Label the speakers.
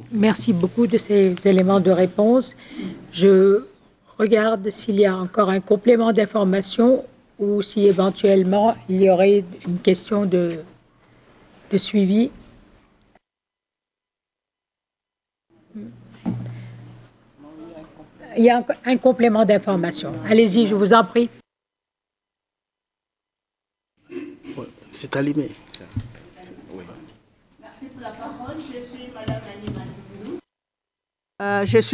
Speaker 1: Merci beaucoup de ces éléments de réponse. Je regarde s'il y a encore un complément d'information ou si éventuellement il y aurait une question de suivi. Il y a un complément d'information. Allez-y, je vous en prie.
Speaker 2: C'est allumé.
Speaker 3: Oui. Merci pour la parole. Je suis Madame Annie Matourou. Je suis